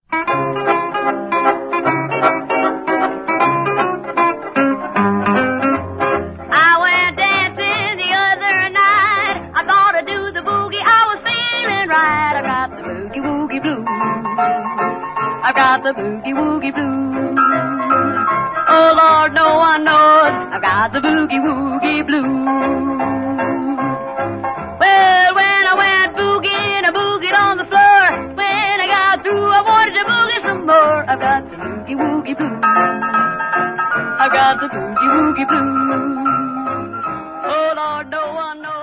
I went dancing the other night. I thought I'd do the boogie. I was feeling right. I got the boogie woogie blues. I got the boogie woogie blues. Oh Lord, no one knows. I got the boogie woogie blues. Well, when I went boogieing, I boogied on the floor. When I got through, I wanted to boogie some more. I got the boogie woogie blues. I got the boogie woogie blues. Oh Lord, no one knows.